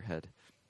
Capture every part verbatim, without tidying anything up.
ahead.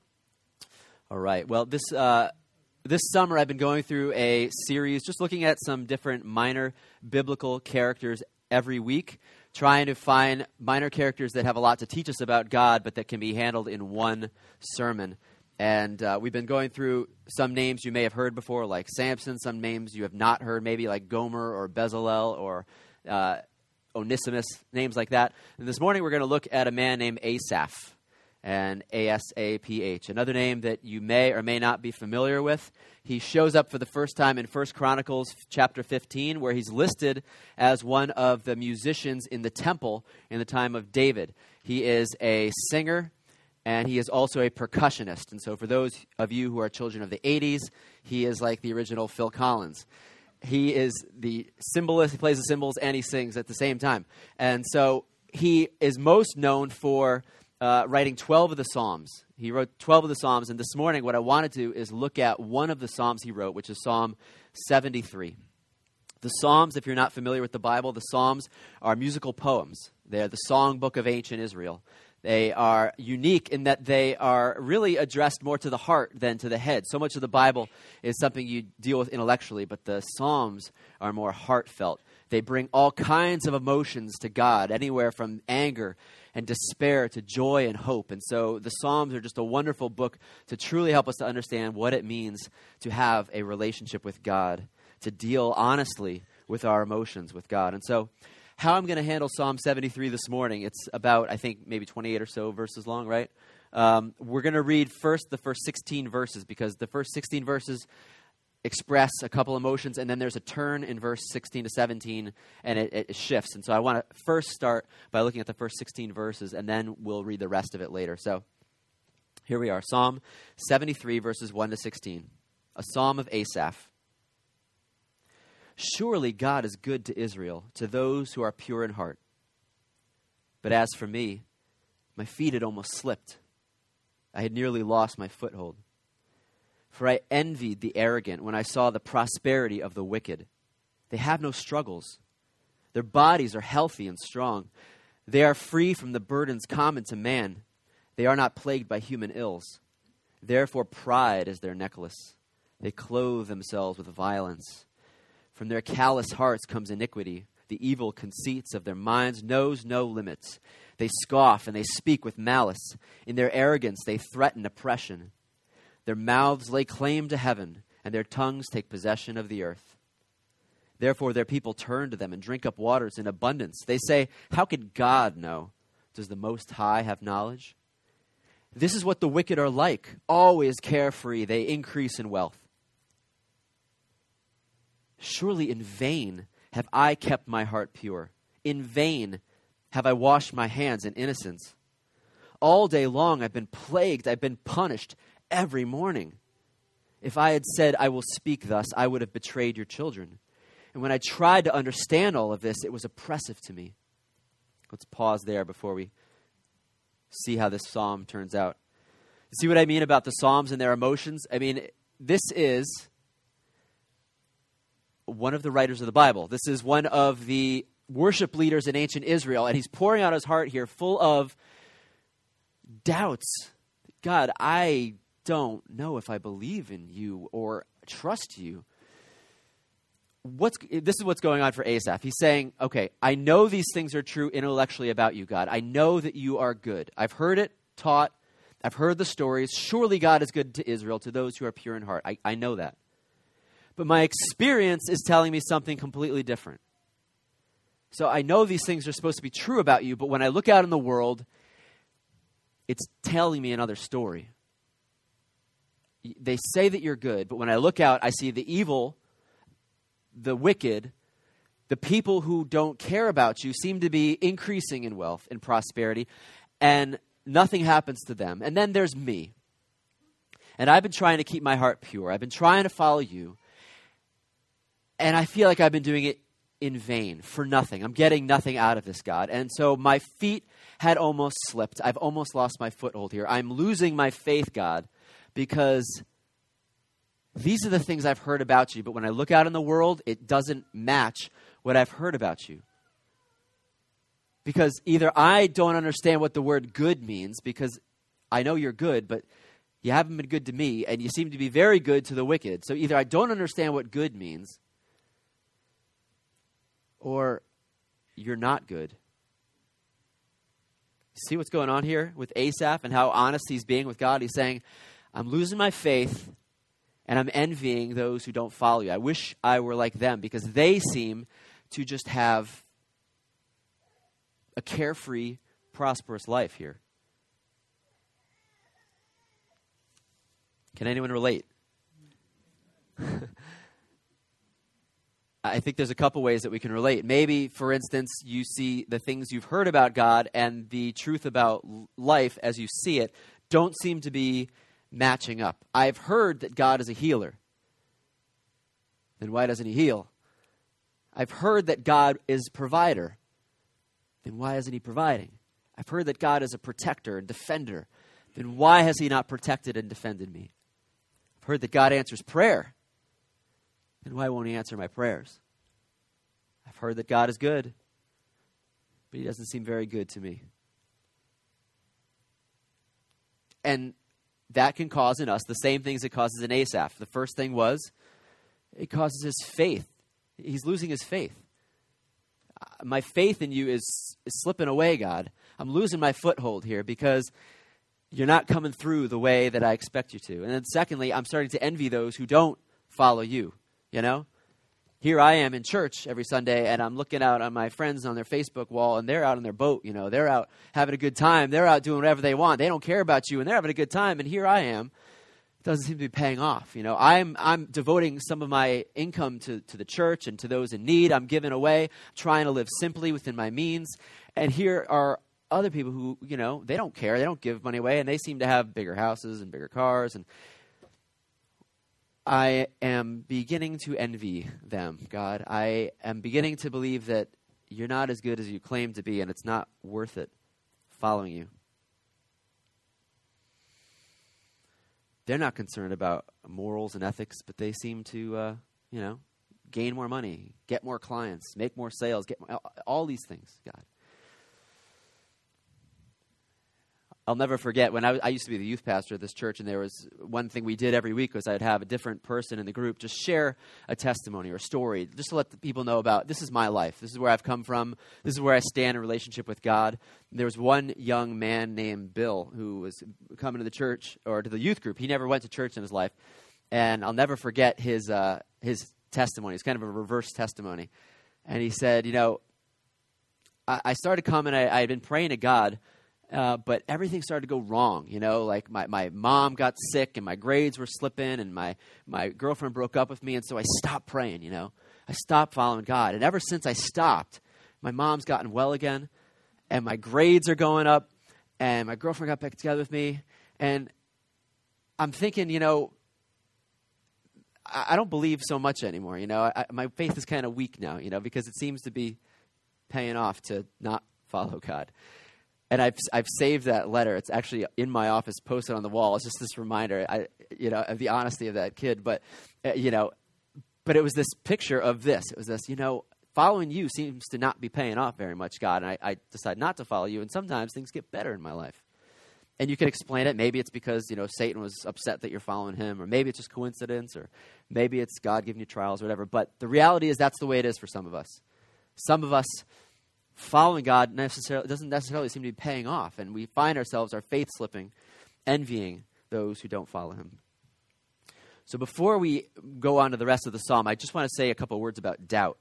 All right. Well, this uh, this summer I've been going through a series just looking at some different minor biblical characters every week, trying to find minor characters that have a lot to teach us about God, but that can be handled in one sermon. And uh, we've been going through some names you may have heard before, like Samson, some names you have not heard, maybe like Gomer or Bezalel or uh, Onesimus, names like that. And this morning we're going to look at a man named Asaph, and A S A P H, another name that you may or may not be familiar with. He shows up for the first time in First Chronicles chapter fifteen, where he's listed as one of the musicians in the temple in the time of David. He is a singer, and he is also a percussionist. And so for those of you who are children of the eighties, he is like the original Phil Collins. He is the cymbalist, he plays the cymbals, and he sings at the same time. And so he is most known for uh, writing twelve of the Psalms. He wrote twelve of the Psalms, and this morning what I want to do is look at one of the Psalms he wrote, which is Psalm seventy-three. The Psalms, if you're not familiar with the Bible, the Psalms are musical poems. They're the songbook of ancient Israel. They are unique in that they are really addressed more to the heart than to the head. So much of the Bible is something you deal with intellectually, but the Psalms are more heartfelt. They bring all kinds of emotions to God, anywhere from anger and despair to joy and hope. And so the Psalms are just a wonderful book to truly help us to understand what it means to have a relationship with God, to deal honestly with our emotions with God. And so how I'm going to handle Psalm seventy-three this morning, it's about, I think, maybe twenty-eight or so verses long, right? Um, we're going to read first the first sixteen verses, because the first sixteen verses express a couple emotions, and then there's a turn in verse sixteen to seventeen, and it, it shifts. And so I want to first start by looking at the first sixteen verses, and then we'll read the rest of it later. So here we are, Psalm seventy-three, verses one to sixteen, a psalm of Asaph. Surely God is good to Israel, to those who are pure in heart. But as for me, my feet had almost slipped. I had nearly lost my foothold. For I envied the arrogant when I saw the prosperity of the wicked. They have no struggles. Their bodies are healthy and strong. They are free from the burdens common to man. They are not plagued by human ills. Therefore pride is their necklace. They clothe themselves with violence. From their callous hearts comes iniquity. The evil conceits of their minds knows no limits. They scoff and they speak with malice. In their arrogance they threaten oppression. Their mouths lay claim to heaven, and their tongues take possession of the earth. Therefore their people turn to them and drink up waters in abundance. They say, how could God know? Does the Most High have knowledge? This is what the wicked are like, always carefree. They increase in wealth. Surely in vain have I kept my heart pure. In vain have I washed my hands in innocence. All day long I've been plagued, I've been punished every morning. If I had said, I will speak thus, I would have betrayed your children. And when I tried to understand all of this, it was oppressive to me. Let's pause there before we see how this psalm turns out. You see what I mean about the Psalms and their emotions? I mean, this is one of the writers of the Bible. This is one of the worship leaders in ancient Israel, and he's pouring out his heart here full of doubts. God, I don't know if I believe in you or trust you. What's this is what's going on for Asaph. He's saying, okay, I know these things are true intellectually about you, God. I know that you are good. I've heard it taught. I've heard the stories. Surely God is good to Israel, to those who are pure in heart. I, I know that. But my experience is telling me something completely different. So I know these things are supposed to be true about you, but when I look out in the world, it's telling me another story. They say that you're good, but when I look out, I see the evil, the wicked, the people who don't care about you seem to be increasing in wealth and prosperity, and nothing happens to them. And then there's me. And I've been trying to keep my heart pure. I've been trying to follow you. And I feel like I've been doing it in vain, for nothing. I'm getting nothing out of this, God. And so my feet had almost slipped. I've almost lost my foothold here. I'm losing my faith, God, because these are the things I've heard about you. But when I look out in the world, it doesn't match what I've heard about you. Because either I don't understand what the word good means, because I know you're good, but you haven't been good to me, and you seem to be very good to the wicked. So either I don't understand what good means, or you're not good. See what's going on here with Asaph and how honest he's being with God? He's saying, I'm losing my faith, and I'm envying those who don't follow you. I wish I were like them, because they seem to just have a carefree, prosperous life here. Can anyone relate? I think there's a couple ways that we can relate. Maybe, for instance, you see the things you've heard about God and the truth about life as you see it don't seem to be matching up. I've heard that God is a healer. Then why doesn't he heal? I've heard that God is a provider. Then why isn't he providing? I've heard that God is a protector and defender. Then why has he not protected and defended me? I've heard that God answers prayer. Then why won't he answer my prayers? I've heard that God is good, but he doesn't seem very good to me. And that can cause in us the same things it causes in Asaph. The first thing was, it causes his faith. He's losing his faith. My faith in you is, is slipping away, God. I'm losing my foothold here because you're not coming through the way that I expect you to. And then secondly, I'm starting to envy those who don't follow you, you know? Here I am in church every Sunday, and I'm looking out on my friends on their Facebook wall, and they're out on their boat, you know? They're out having a good time. They're out doing whatever they want. They don't care about you, and they're having a good time, and here I am. It doesn't seem to be paying off, you know? I'm I'm devoting some of my income to, to the church and to those in need. I'm giving away, trying to live simply within my means. And here are other people who, you know, they don't care. They don't give money away, and they seem to have bigger houses and bigger cars. And I am beginning to envy them, God. I am beginning to believe that you're not as good as you claim to be, and it's not worth it following you. They're not concerned about morals and ethics, but they seem to, uh, you know, gain more money, get more clients, make more sales, get more, all these things, God. I'll never forget when I, was, I used to be the youth pastor at this church, and there was one thing we did every week was I'd have a different person in the group just share a testimony or a story, just to let the people know about, this is my life. This is where I've come from. This is where I stand in relationship with God. And there was one young man named Bill who was coming to the church or to the youth group. He never went to church in his life. And I'll never forget his uh, his testimony. It's kind of a reverse testimony. And he said, you know, I, I started coming, I, I had been praying to God, Uh, but everything started to go wrong, you know, like my, my mom got sick and my grades were slipping and my, my girlfriend broke up with me. And so I stopped praying, you know, I stopped following God. And ever since I stopped, my mom's gotten well again and my grades are going up and my girlfriend got back together with me. And I'm thinking, you know, I, I don't believe so much anymore. You know, I, my faith is kind of weak now, you know, because it seems to be paying off to not follow God. And I've I've saved that letter. It's actually in my office, posted on the wall. It's just this reminder, I, you know, of the honesty of that kid. But uh, you know, but it was this picture of this. It was this, you know, following you seems to not be paying off very much, God. And I, I decide not to follow you. And sometimes things get better in my life. And you can explain it. Maybe it's because, you know, Satan was upset that you're following him, or maybe it's just coincidence, or maybe it's God giving you trials or whatever. But the reality is that's the way it is for some of us. Some of us. Following God necessarily doesn't necessarily seem to be paying off, and we find ourselves, our faith slipping, envying those who don't follow him. So before we go on to the rest of the psalm, I just want to say a couple words about doubt.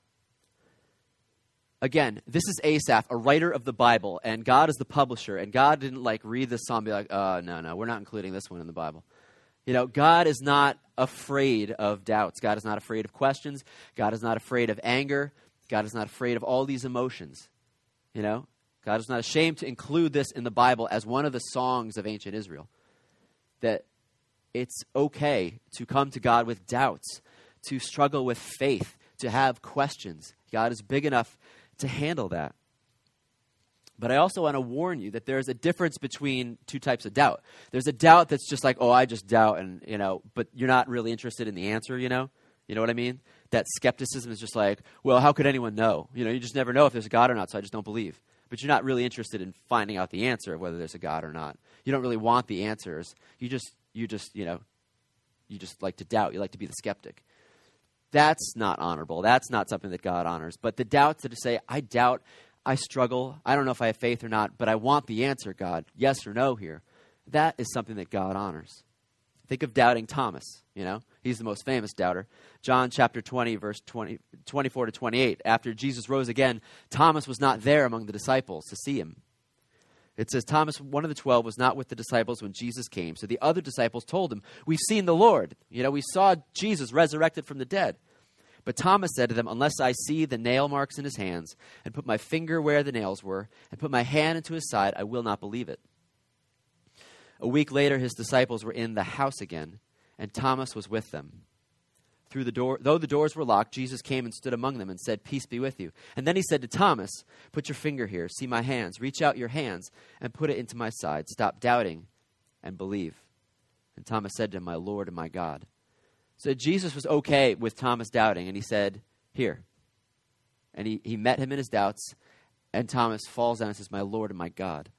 Again, this is Asaph, a writer of the Bible, and God is the publisher, and God didn't like read this psalm and be like, oh, no, no, we're not including this one in the Bible. You know, God is not afraid of doubts. God is not afraid of questions. God is not afraid of anger. God is not afraid of all these emotions. You know, God is not ashamed to include this in the Bible as one of the songs of ancient Israel. That it's okay to come to God with doubts, to struggle with faith, to have questions. God is big enough to handle that. But I also want to warn you that there's a difference between two types of doubt. There's a doubt that's just like, oh, I just doubt, and you know, but you're not really interested in the answer, you know? You know what I mean? That skepticism is just like, well, how could anyone know? You know, you just never know if there's a God or not, so I just don't believe. but you're not really interested in finding out the answer of whether there's a God or not. You don't really want the answers. You just, you just, you know, you just like to doubt. You like to be the skeptic. That's not honorable. That's not something that God honors. But the doubts that say, I doubt, I struggle, I don't know if I have faith or not, but I want the answer, God, yes or no here. That is something that God honors. Think of doubting Thomas, you know. He's the most famous doubter. John chapter twenty, verse twenty, twenty-four to twenty-eight. After Jesus rose again, Thomas was not there among the disciples to see him. It says, Thomas, one of the twelve, was not with the disciples when Jesus came. So the other disciples told him, we've seen the Lord. You know, we saw Jesus resurrected from the dead. But Thomas said to them, unless I see the nail marks in his hands, and put my finger where the nails were, and put my hand into his side, I will not believe it. A week later, his disciples were in the house again, and Thomas was with them. Through the door, though the doors were locked, Jesus came and stood among them and said, peace be with you. And then he said to Thomas, put your finger here, see my hands, reach out your hands and put it into my side. Stop doubting and believe. And Thomas said to him, my Lord and my God. So Jesus was okay with Thomas doubting, and he said, here. And he, he met him in his doubts, and Thomas falls down and says, my Lord and my God.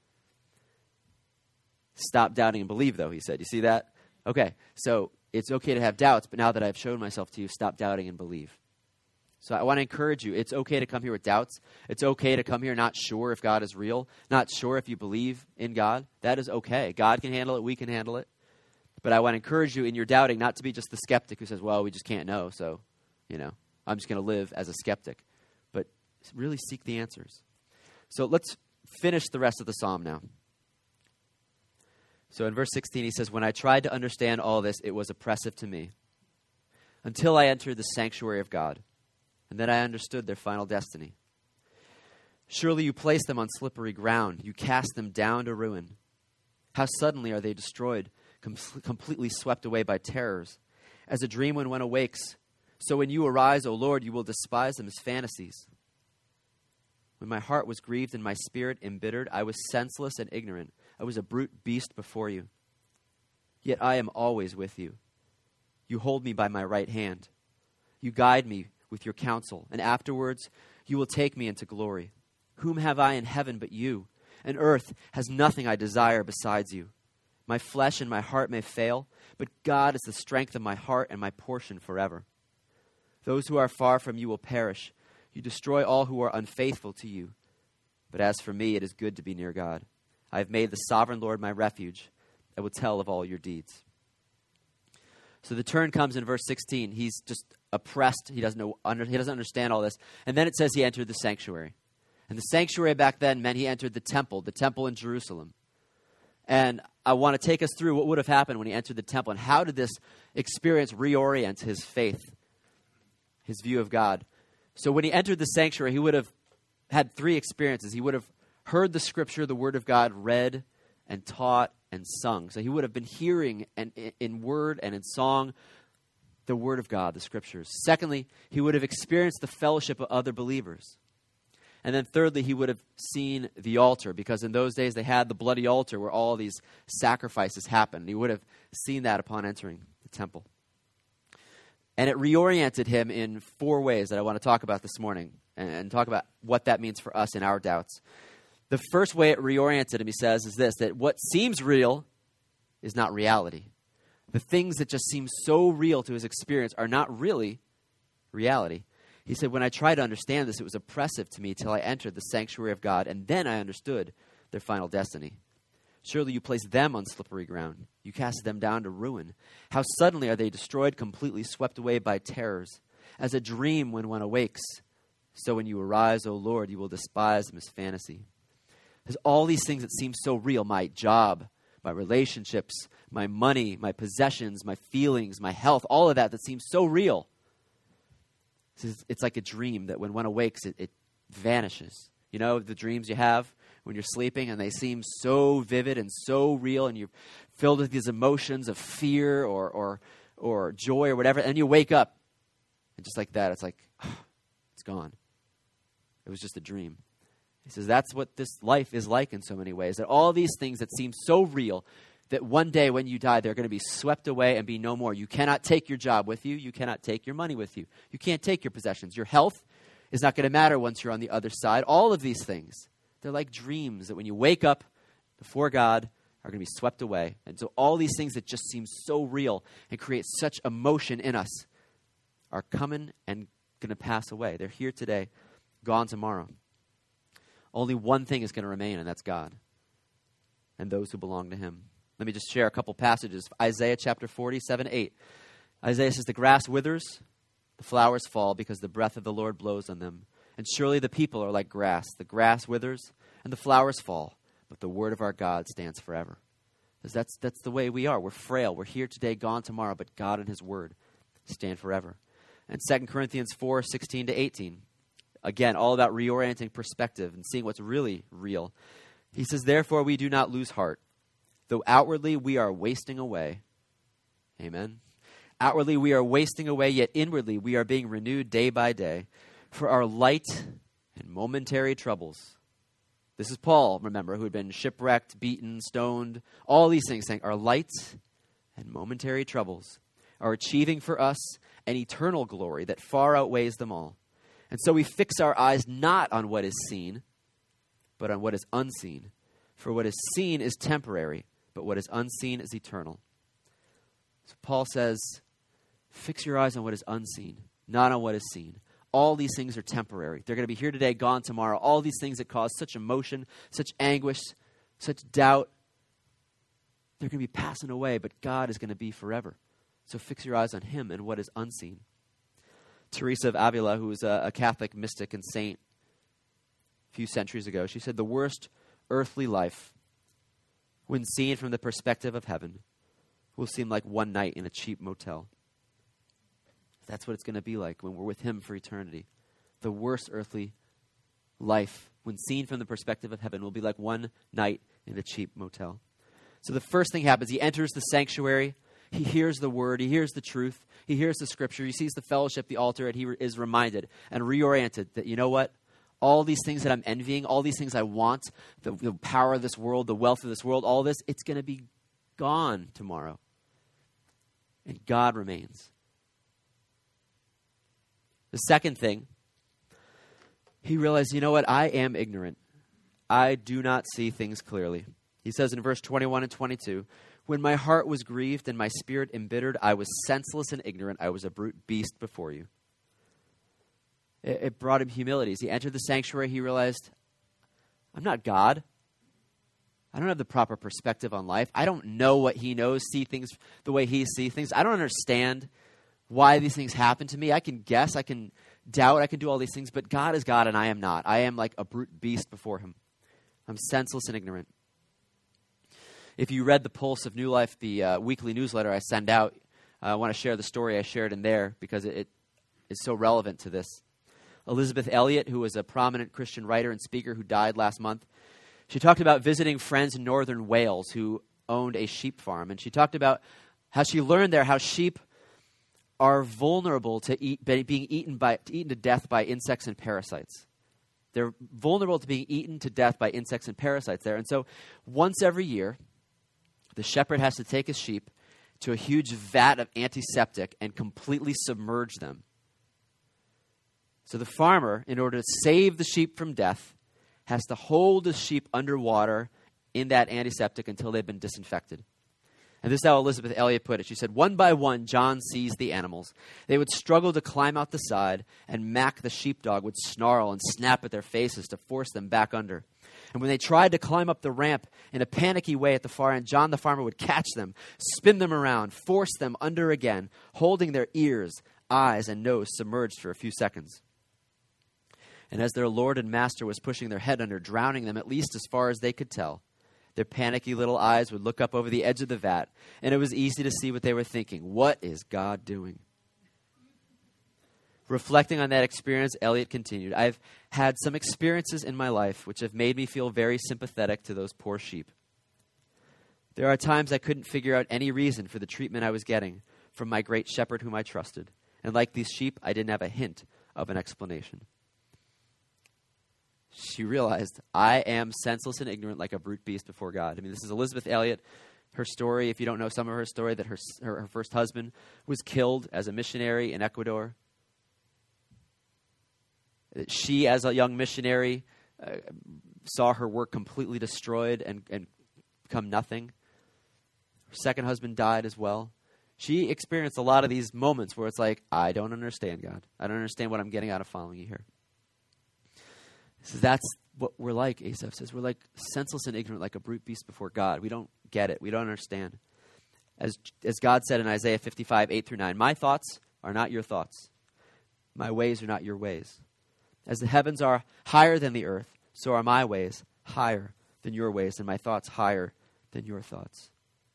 Stop doubting and believe, though, he said. You see that? Okay, so it's okay to have doubts, but now that I've shown myself to you, stop doubting and believe. So I want to encourage you. It's okay to come here with doubts. It's okay to come here not sure if God is real, not sure if you believe in God. That is okay. God can handle it. We can handle it. But I want to encourage you in your doubting not to be just the skeptic who says, well, we just can't know, so, you know, I'm just going to live as a skeptic. But really seek the answers. So let's finish the rest of the psalm now. So in verse sixteen, he says, when I tried to understand all this, it was oppressive to me, until I entered the sanctuary of God, and then I understood their final destiny. Surely you place them on slippery ground. You cast them down to ruin. How suddenly are they destroyed, com- completely swept away by terrors. As a dream when one awakes, so when you arise, O Lord, you will despise them as fantasies. When my heart was grieved and my spirit embittered, I was senseless and ignorant. I was a brute beast before you. Yet I am always with you. You hold me by my right hand. You guide me with your counsel, and afterwards you will take me into glory. Whom have I in heaven but you? And earth has nothing I desire besides you. My flesh and my heart may fail, but God is the strength of my heart and my portion forever. Those who are far from you will perish. You destroy all who are unfaithful to you. But as for me, it is good to be near God. I have made the sovereign Lord my refuge. I will tell of all your deeds. So the turn comes in verse sixteen. He's just oppressed. He doesn't know. Under, he doesn't understand all this. And then it says he entered the sanctuary. And the sanctuary back then meant he entered the temple, the temple in Jerusalem. And I want to take us through what would have happened when he entered the temple, and how did this experience reorient his faith, his view of God. So when he entered the sanctuary, he would have had three experiences. He would have heard the scripture, the word of God, read and taught and sung. So he would have been hearing and in word and in song the word of God, the scriptures. Secondly, he would have experienced the fellowship of other believers. And then thirdly, he would have seen the altar, because in those days they had the bloody altar where all these sacrifices happened. He would have seen that upon entering the temple. And it reoriented him in four ways that I want to talk about this morning, and talk about what that means for us in our doubts. The first way it reoriented him, he says, is this, that what seems real is not reality. The things that just seem so real to his experience are not really reality. He said, when I tried to understand this, it was oppressive to me till I entered the sanctuary of God, and then I understood their final destiny. Surely you place them on slippery ground. You cast them down to ruin. How suddenly are they destroyed, completely swept away by terrors. As a dream when one awakes, so when you arise, O Lord, you will despise them as fantasy. There's all these things that seem so real, my job, my relationships, my money, my possessions, my feelings, my health, all of that that seems so real. It's like a dream that when one awakes, it, it vanishes. You know, the dreams you have when you're sleeping, and they seem so vivid and so real, and you're filled with these emotions of fear or or or joy or whatever, and you wake up, and just like that, it's like, oh, it's gone. It was just a dream. He says that's what this life is like in so many ways, that all these things that seem so real, that one day when you die, they're going to be swept away and be no more. You cannot take your job with you. You cannot take your money with you. You can't take your possessions. Your health is not going to matter once you're on the other side. All of these things, They're like dreams that when you wake up before God are going to be swept away. And so all these things that just seem so real and create such emotion in us are coming and going to pass away. They're here today, gone tomorrow. Only one thing is going to remain, and that's God and those who belong to him. Let me just share a couple passages. Isaiah chapter forty-seven, eight. Isaiah says, the grass withers, the flowers fall, because the breath of the Lord blows on them. And surely the people are like grass. The grass withers and the flowers fall, but the word of our God stands forever. Because that's, that's the way we are. We're frail. We're here today, gone tomorrow, but God and his word stand forever. And Second Corinthians four, sixteen to eighteen. Again, all about reorienting perspective and seeing what's really real. He says, therefore we do not lose heart. Though outwardly we are wasting away. Amen. Outwardly we are wasting away, yet inwardly we are being renewed day by day. For our light and momentary troubles. This is Paul, remember, who had been shipwrecked, beaten, stoned, all these things, saying our light and momentary troubles are achieving for us an eternal glory that far outweighs them all. And so we fix our eyes not on what is seen, but on what is unseen. For what is seen is temporary, but what is unseen is eternal. So Paul says, fix your eyes on what is unseen, not on what is seen. All these things are temporary. They're going to be here today, gone tomorrow. All these things that cause such emotion, such anguish, such doubt, they're going to be passing away, but God is going to be forever. So fix your eyes on him and what is unseen. Teresa of Avila, who was a, a Catholic mystic and saint a few centuries ago, she said, the worst earthly life, when seen from the perspective of heaven, will seem like one night in a cheap motel. That's what it's going to be like when we're with him for eternity. The worst earthly life, when seen from the perspective of heaven, will be like one night in a cheap motel. So the first thing happens, he enters the sanctuary. He hears the word. He hears the truth. He hears the scripture. He sees the fellowship, the altar, and he re- is reminded and reoriented that, you know what? All these things that I'm envying, all these things I want, the, the power of this world, the wealth of this world, all this, it's going to be gone tomorrow. And God remains. The second thing, he realized, you know what? I am ignorant. I do not see things clearly. He says in verse twenty-one and twenty-two, when my heart was grieved and my spirit embittered, I was senseless and ignorant. I was a brute beast before you. It, it brought him humility. As he entered the sanctuary, he realized, I'm not God. I don't have the proper perspective on life. I don't know what he knows, see things the way he sees things. I don't understand why these things happen to me. I can guess, I can doubt, I can do all these things, but God is God and I am not. I am like a brute beast before him. I'm senseless and ignorant. If you read the Pulse of New Life, the uh, weekly newsletter I send out, uh, I want to share the story I shared in there because it, it is so relevant to this. Elizabeth Elliot, who was a prominent Christian writer and speaker who died last month, she talked about visiting friends in northern Wales who owned a sheep farm. And she talked about how she learned there how sheep are vulnerable to eat, being eaten by eaten to death by insects and parasites. They're vulnerable to being eaten to death by insects and parasites there. And so once every year, the shepherd has to take his sheep to a huge vat of antiseptic and completely submerge them. So the farmer, in order to save the sheep from death, has to hold the sheep underwater in that antiseptic until they've been disinfected. And this is how Elizabeth Elliot put it. She said, one by one, John seized the animals. They would struggle to climb out the side, and Mac the sheepdog would snarl and snap at their faces to force them back under. And when they tried to climb up the ramp in a panicky way at the far end, John the farmer would catch them, spin them around, force them under again, holding their ears, eyes, and nose submerged for a few seconds. And as their lord and master was pushing their head under, drowning them at least as far as they could tell, their panicky little eyes would look up over the edge of the vat, and it was easy to see what they were thinking. What is God doing? Reflecting on that experience, Elliot continued, I've had some experiences in my life which have made me feel very sympathetic to those poor sheep. There are times I couldn't figure out any reason for the treatment I was getting from my great shepherd whom I trusted. And like these sheep, I didn't have a hint of an explanation. She realized, I am senseless and ignorant like a brute beast before God. I mean, this is Elizabeth Elliot. Her story, if you don't know some of her story, that her, her, her first husband was killed as a missionary in Ecuador. She, as a young missionary, uh, saw her work completely destroyed and, and become nothing. Her second husband died as well. She experienced a lot of these moments where it's like, I don't understand, God. I don't understand what I'm getting out of following you here. He says, that's what we're like, Asaph says. We're like senseless and ignorant, like a brute beast before God. We don't get it. We don't understand. As, as God said in Isaiah fifty-five, eight through nine, my thoughts are not your thoughts. My ways are not your ways. As the heavens are higher than the earth, so are my ways higher than your ways, and my thoughts higher than your thoughts.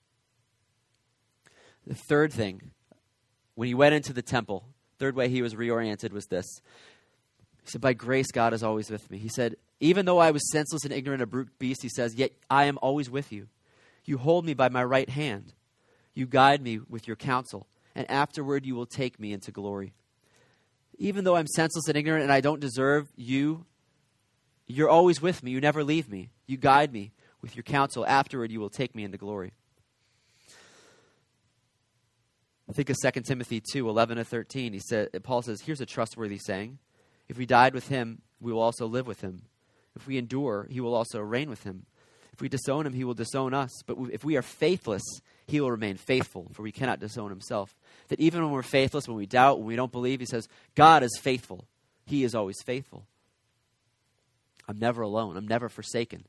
The third thing, when he went into the temple, third way he was reoriented was this. He said, by grace, God is always with me. He said, even though I was senseless and ignorant, a brute beast, he says, yet I am always with you. You hold me by my right hand. You guide me with your counsel, and afterward you will take me into glory. Even though I'm senseless and ignorant and I don't deserve you, you're always with me. You never leave me. You guide me with your counsel. Afterward you will take me into glory. I think of Second Timothy two, eleven to thirteen. He said, Paul says, here's a trustworthy saying. If we died with him, we will also live with him. If we endure, he will also reign with him. If we disown him, he will disown us. But if we are faithless, he will remain faithful, for we cannot disown himself. That even when we're faithless, when we doubt, when we don't believe, he says, God is faithful. He is always faithful. I'm never alone. I'm never forsaken.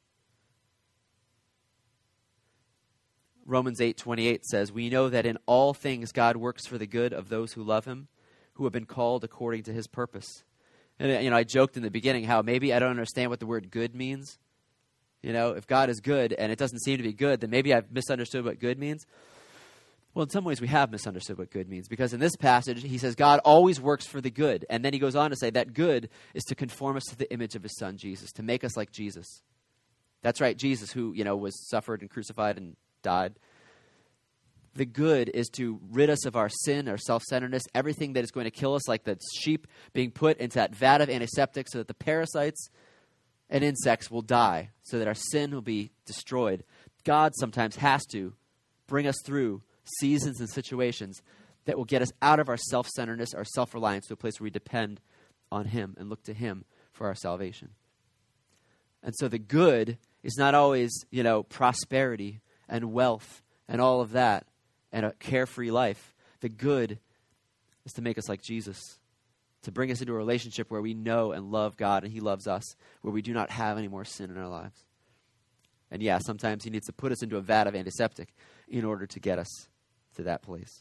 Romans eight twenty-eight says, we know that in all things God works for the good of those who love him, who have been called according to his purpose. And, you know, I joked in the beginning how maybe I don't understand what the word good means. You know, if God is good and it doesn't seem to be good, then maybe I've misunderstood what good means. Well, in some ways we have misunderstood what good means, because in this passage he says God always works for the good. And then he goes on to say that good is to conform us to the image of his son Jesus, to make us like Jesus. That's right, Jesus, who, you know, was suffered and crucified and died. The good is to rid us of our sin, our self-centeredness, everything that is going to kill us, like the sheep being put into that vat of antiseptic so that the parasites and insects will die, so that our sin will be destroyed. God sometimes has to bring us through seasons and situations that will get us out of our self-centeredness, our self-reliance, to a place where we depend on him and look to him for our salvation. And so the good is not always, you know, prosperity and wealth and all of that and a carefree life. The good is to make us like Jesus, to bring us into a relationship where we know and love God and he loves us, where we do not have any more sin in our lives. And yeah, sometimes he needs to put us into a vat of antiseptic in order to get us to that place.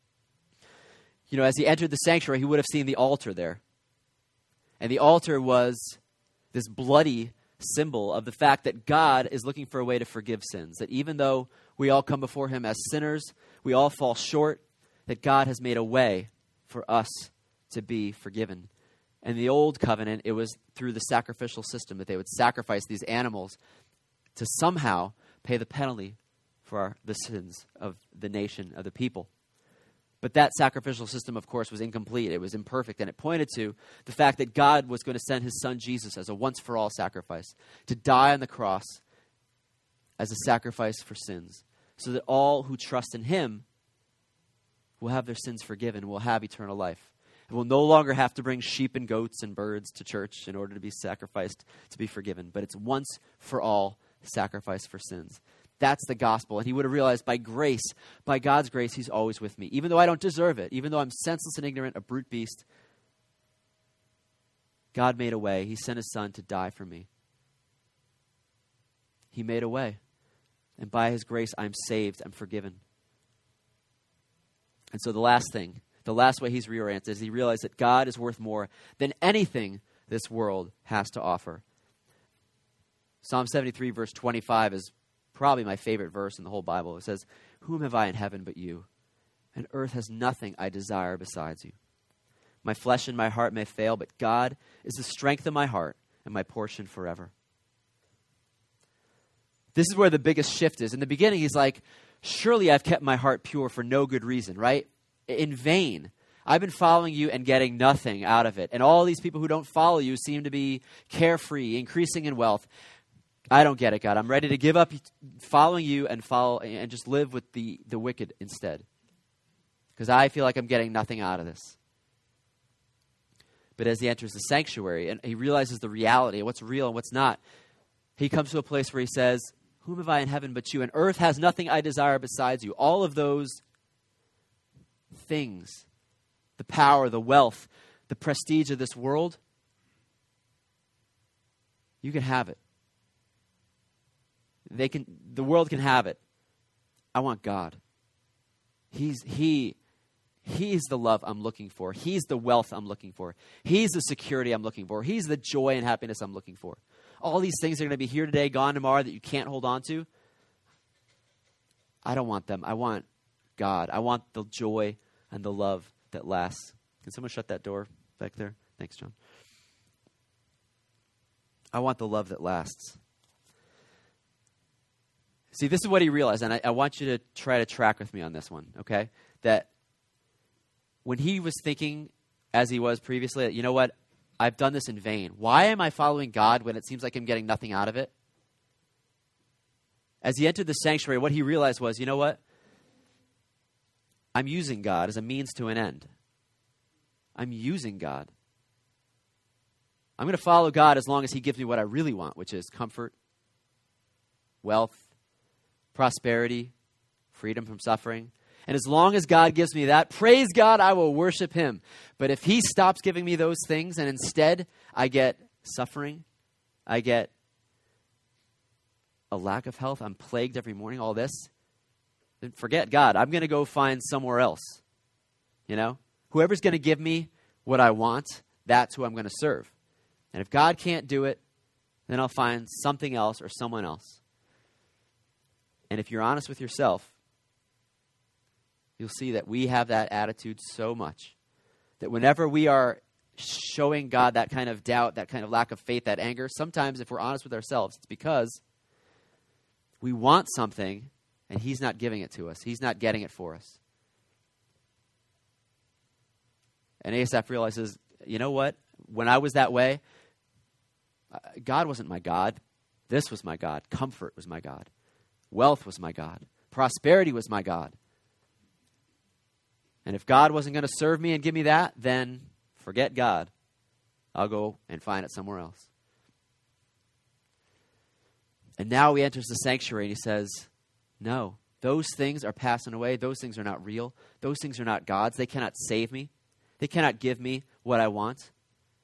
You know, as he entered the sanctuary, he would have seen the altar there. And the altar was this bloody symbol of the fact that God is looking for a way to forgive sins. That even though we all come before him as sinners, we all fall short, that God has made a way for us to be forgiven. In the old covenant, it was through the sacrificial system that they would sacrifice these animals to somehow pay the penalty for our, the sins of the nation, of the people. But that sacrificial system, of course, was incomplete. It was imperfect, and it pointed to the fact that God was going to send his son Jesus as a once-for-all sacrifice to die on the cross as a sacrifice for sins, so that all who trust in him will have their sins forgiven, will have eternal life. And will no longer have to bring sheep and goats and birds to church in order to be sacrificed to be forgiven. But it's once for all sacrifice for sins. That's the gospel. And he would have realized by grace, by God's grace, he's always with me. Even though I don't deserve it, even though I'm senseless and ignorant, a brute beast, God made a way. He sent his son to die for me. He made a way. And by his grace, I'm saved. I'm forgiven. And so the last thing, the last way he's reoriented is he realized that God is worth more than anything this world has to offer. Psalm seventy-three, verse twenty-five is probably my favorite verse in the whole Bible. It says, whom have I in heaven but you? And earth has nothing I desire besides you. My flesh and my heart may fail, but God is the strength of my heart and my portion forever. This is where the biggest shift is. In the beginning, he's like, surely I've kept my heart pure for no good reason, right? In vain. I've been following you and getting nothing out of it. And all these people who don't follow you seem to be carefree, increasing in wealth. I don't get it, God. I'm ready to give up following you and follow and just live with the, the wicked instead. Because I feel like I'm getting nothing out of this. But as he enters the sanctuary and he realizes the reality of what's real and what's not, he comes to a place where he says, whom have I in heaven but you? And earth has nothing I desire besides you. All of those things, the power, the wealth, the prestige of this world, you can have it. They can, the world can have it. I want God. He's, he, he's the love I'm looking for. He's the wealth I'm looking for. He's the security I'm looking for. He's the joy and happiness I'm looking for. All these things are going to be here today, gone tomorrow that you can't hold on to. I don't want them. I want God. I want the joy and the love that lasts. Can someone shut that door back there? Thanks, John. I want the love that lasts. See, this is what he realized, and I, I want you to try to track with me on this one, okay? That when he was thinking, as he was previously, that, you know what, I've done this in vain. Why am I following God when it seems like I'm getting nothing out of it? As he entered the sanctuary, what he realized was, you know what? I'm using God as a means to an end. I'm using God. I'm going to follow God as long as he gives me what I really want, which is comfort, wealth, prosperity, freedom from suffering. And as long as God gives me that, praise God, I will worship him. But if he stops giving me those things and instead I get suffering, I get a lack of health, I'm plagued every morning, all this, then forget God. I'm going to go find somewhere else. You know? Whoever's going to give me what I want, that's who I'm going to serve. And if God can't do it, then I'll find something else or someone else. And if you're honest with yourself, you'll see that we have that attitude so much that whenever we are showing God that kind of doubt, that kind of lack of faith, that anger, sometimes if we're honest with ourselves, it's because we want something and he's not giving it to us. He's not getting it for us. And Asaph realizes, you know what? When I was that way, God wasn't my God. This was my God. Comfort was my God. Wealth was my God. Prosperity was my God. And if God wasn't going to serve me and give me that, then forget God. I'll go and find it somewhere else. And now he enters the sanctuary and he says, no, those things are passing away. Those things are not real. Those things are not God's. They cannot save me. They cannot give me what I want.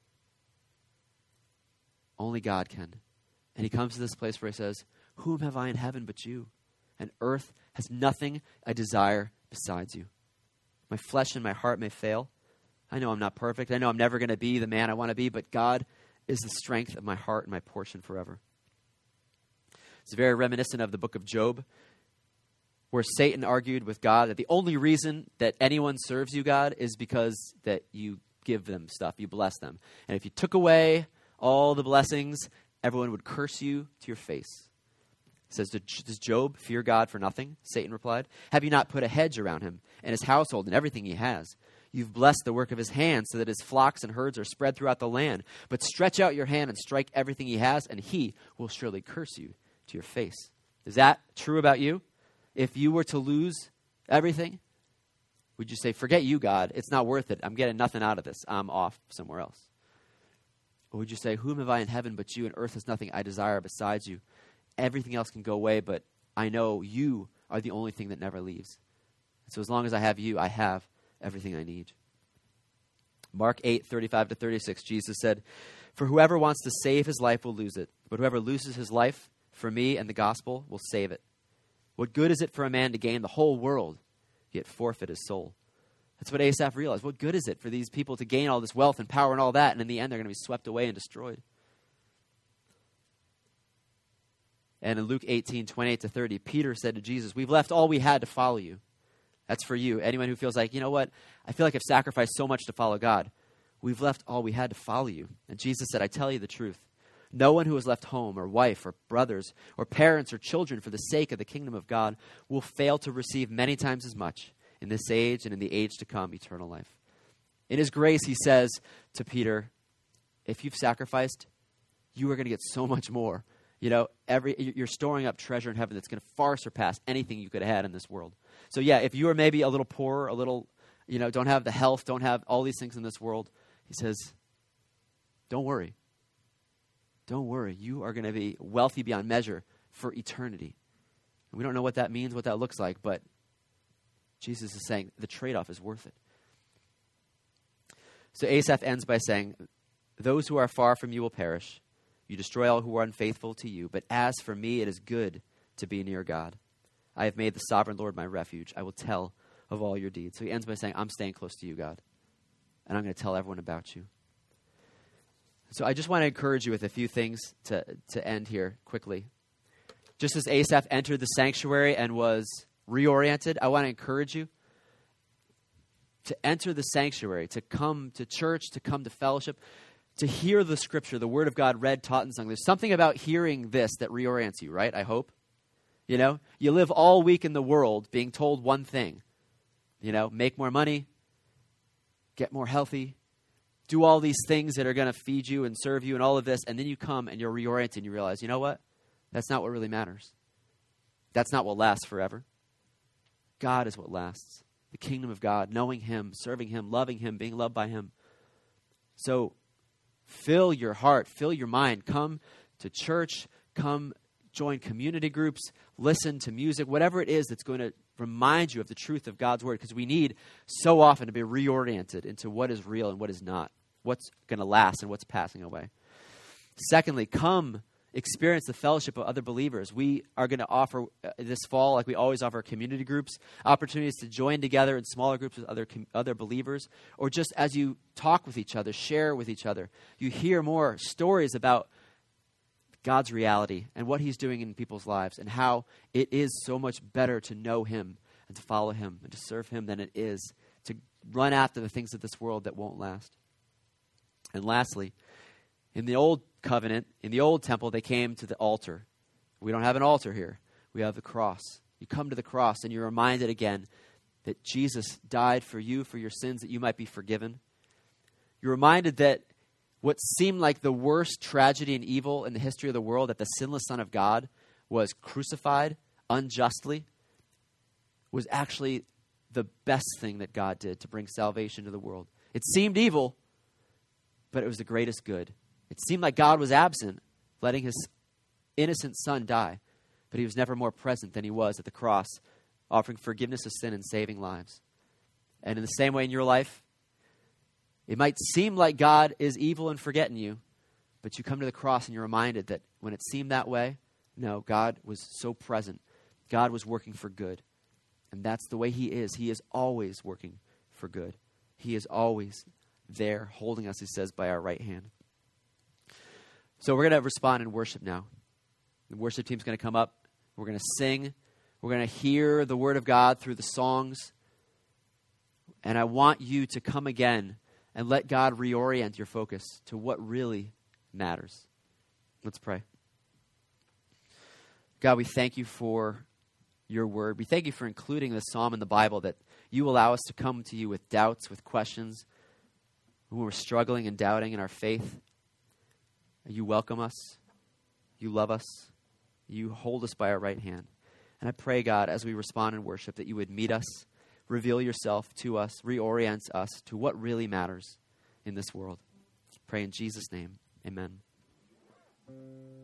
Only God can. And he comes to this place where he says, whom have I in heaven but you? And earth has nothing I desire besides you. My flesh and my heart may fail. I know I'm not perfect. I know I'm never going to be the man I want to be, but God is the strength of my heart and my portion forever. It's very reminiscent of the book of Job, where Satan argued with God that the only reason that anyone serves you, God, is because that you give them stuff, you bless them. And if you took away all the blessings, everyone would curse you to your face. It says, does Job fear God for nothing? Satan replied. Have you not put a hedge around him and his household and everything he has? You've blessed the work of his hands so that his flocks and herds are spread throughout the land. But stretch out your hand and strike everything he has, and he will surely curse you to your face. Is that true about you? If you were to lose everything, would you say, forget you, God. It's not worth it. I'm getting nothing out of this. I'm off somewhere else. Or would you say, whom have I in heaven but you, and earth has nothing I desire besides you? Everything else can go away, but I know you are the only thing that never leaves. So as long as I have you, I have everything I need. Mark eight, thirty-five to thirty-six, Jesus said, for whoever wants to save his life will lose it, but whoever loses his life for me and the gospel will save it. What good is it for a man to gain the whole world, yet forfeit his soul? That's what Asaph realized. What good is it for these people to gain all this wealth and power and all that, and in the end they're going to be swept away and destroyed? And in Luke eighteen, twenty-eight to thirty, Peter said to Jesus, we've left all we had to follow you. That's for you. Anyone who feels like, you know what, I feel like I've sacrificed so much to follow God. We've left all we had to follow you. And Jesus said, I tell you the truth. No one who has left home or wife or brothers or parents or children for the sake of the kingdom of God will fail to receive many times as much in this age and in the age to come, eternal life. In his grace, he says to Peter, if you've sacrificed, you are going to get so much more. You know, every you're storing up treasure in heaven that's going to far surpass anything you could have had in this world. So yeah, if you are maybe a little poorer, a little, you know, don't have the health, don't have all these things in this world, he says, don't worry. Don't worry. You are going to be wealthy beyond measure for eternity. And we don't know what that means, what that looks like, but Jesus is saying the trade-off is worth it. So Asaph ends by saying, those who are far from you will perish. You destroy all who are unfaithful to you. But as for me, it is good to be near God. I have made the sovereign Lord my refuge. I will tell of all your deeds. So he ends by saying, I'm staying close to you, God. And I'm going to tell everyone about you. So I just want to encourage you with a few things to, to end here quickly. Just as Asaph entered the sanctuary and was reoriented, I want to encourage you to enter the sanctuary, to come to church, to come to fellowship, to hear the scripture, the word of God read, taught, and sung. There's something about hearing this that reorients you, right? I hope. You know, you live all week in the world being told one thing. You know, make more money, get more healthy, do all these things that are going to feed you and serve you and all of this, and then you come and you're reoriented and you realize, you know what? That's not what really matters. That's not what lasts forever. God is what lasts. The kingdom of God, knowing him, serving him, loving him, being loved by him. So fill your heart, fill your mind. Come to church, come join community groups, listen to music, whatever it is that's going to remind you of the truth of God's word, because we need so often to be reoriented into what is real and what is not, what's going to last and what's passing away. Secondly, come experience the fellowship of other believers. We are going to offer uh, this fall, like we always offer community groups, opportunities to join together in smaller groups with other com- other believers, or just as you talk with each other, share with each other, you hear more stories about God's reality and what he's doing in people's lives and how it is so much better to know him and to follow him and to serve him than it is to run after the things of this world that won't last. And lastly, in the old covenant, in the old temple, they came to the altar. We don't have an altar here. We have the cross. You come to the cross and you're reminded again that Jesus died for you, for your sins, that you might be forgiven. You're reminded that what seemed like the worst tragedy and evil in the history of the world, that the sinless Son of God was crucified unjustly, was actually the best thing that God did to bring salvation to the world. It seemed evil, but it was the greatest good. It seemed like God was absent, letting his innocent son die, but he was never more present than he was at the cross, offering forgiveness of sin and saving lives. And in the same way in your life, it might seem like God is evil and forgetting you, but you come to the cross and you're reminded that when it seemed that way, no, God was so present. God was working for good. And that's the way he is. He is always working for good. He is always there holding us, he says, by our right hand. So we're going to respond in worship now. The worship team's going to come up. We're going to sing. We're going to hear the word of God through the songs. And I want you to come again and let God reorient your focus to what really matters. Let's pray. God, we thank you for your word. We thank you for including the psalm in the Bible, that you allow us to come to you with doubts, with questions, when we're struggling and doubting in our faith. You welcome us. You love us. You hold us by our right hand. And I pray, God, as we respond in worship, that you would meet us, reveal yourself to us, reorient us to what really matters in this world. Pray in Jesus' name. Amen.